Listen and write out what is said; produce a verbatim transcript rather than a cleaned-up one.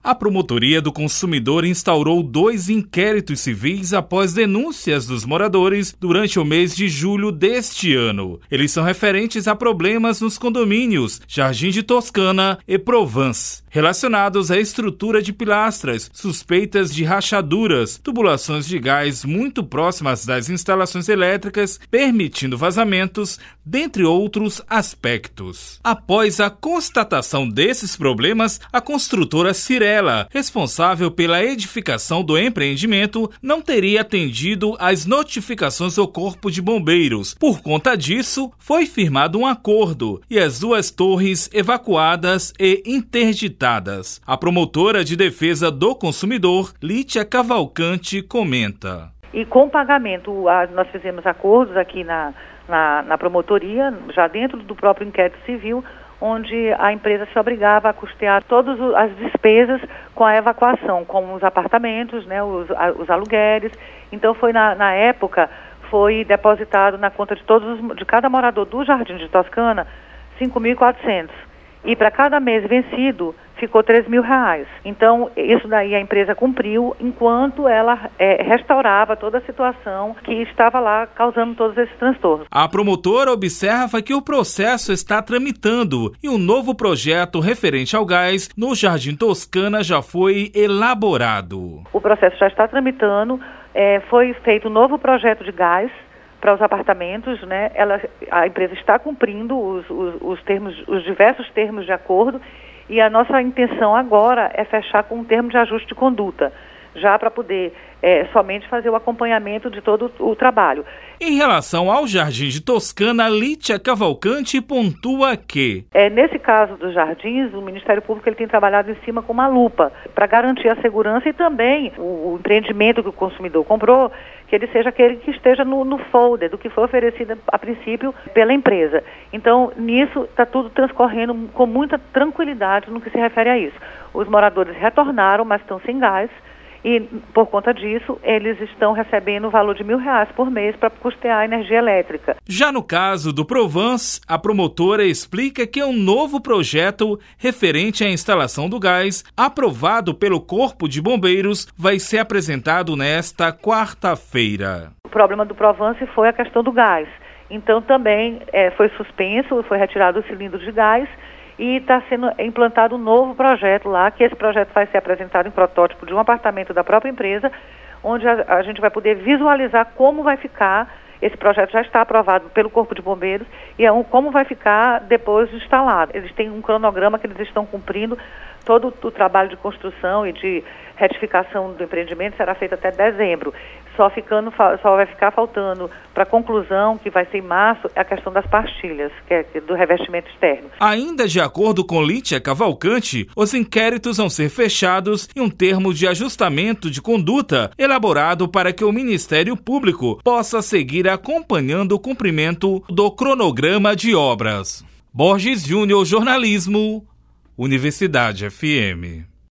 A Promotoria do Consumidor instaurou dois inquéritos civis após denúncias dos moradores durante o mês de julho deste ano. Eles são referentes a problemas nos condomínios Jardim de Toscana e Provence, relacionados à estrutura de pilastras, suspeitas de rachaduras, tubulações de gás muito próximas das instalações elétricas, permitindo vazamentos, dentre outros aspectos. Após a constatação desses problemas, a construtora Cirela, responsável pela edificação do empreendimento, não teria atendido às notificações do Corpo de Bombeiros. Por conta disso, foi firmado um acordo e as duas torres evacuadas e interditadas. A promotora de defesa do consumidor, Lítia Cavalcante, comenta. E com pagamento, nós fizemos acordos aqui na, na, na promotoria, já dentro do próprio inquérito civil, onde a empresa se obrigava a custear todas as despesas com a evacuação, como os apartamentos, né, os, os aluguéis. Então, foi na, na época, foi depositado na conta de todos os, de cada morador do Jardim de Toscana, cinco mil e quatrocentos. E para cada mês vencido, ficou três mil reais. Então, isso daí a empresa cumpriu, enquanto ela é, restaurava toda a situação que estava lá causando todos esses transtornos. A promotora observa que o processo está tramitando e um novo projeto referente ao gás no Jardim Toscana já foi elaborado. O processo já está tramitando, é, foi feito um novo projeto de gás para os apartamentos, né? Ela, a empresa está cumprindo os, os, os termos, os diversos termos de acordo, e a nossa intenção agora é fechar com um termo de ajuste de conduta, já para poder é, somente fazer o acompanhamento de todo o trabalho. Em relação ao Jardim de Toscana, Lítia Cavalcante pontua que... É, nesse caso dos jardins, o Ministério Público ele tem trabalhado em cima com uma lupa para garantir a segurança e também o, o empreendimento que o consumidor comprou, que ele seja aquele que esteja no, no folder do que foi oferecido a princípio pela empresa. Então, nisso está tudo transcorrendo com muita tranquilidade no que se refere a isso. Os moradores retornaram, mas estão sem gás. E, por conta disso, eles estão recebendo o valor de mil reais por mês para custear a energia elétrica. Já no caso do Provence, a promotora explica que um novo projeto referente à instalação do gás, aprovado pelo Corpo de Bombeiros, vai ser apresentado nesta quarta-feira. O problema do Provence foi a questão do gás. Então, também é, foi suspenso, foi retirado o cilindro de gás, e está sendo implantado um novo projeto lá, que esse projeto vai ser apresentado em protótipo de um apartamento da própria empresa, onde a, a gente vai poder visualizar como vai ficar. Esse projeto já está aprovado pelo Corpo de Bombeiros e é um, como vai ficar depois de instalado. Eles têm um cronograma que eles estão cumprindo. Todo o trabalho de construção e de retificação do empreendimento será feito até dezembro. Só, ficando, só vai ficar faltando para a conclusão, que vai ser em março, a questão das pastilhas, que é do revestimento externo. Ainda de acordo com Lítia Cavalcante, os inquéritos vão ser fechados em um termo de ajustamento de conduta elaborado para que o Ministério Público possa seguir acompanhando o cumprimento do cronograma de obras. Borges Júnior, Jornalismo, Universidade F M.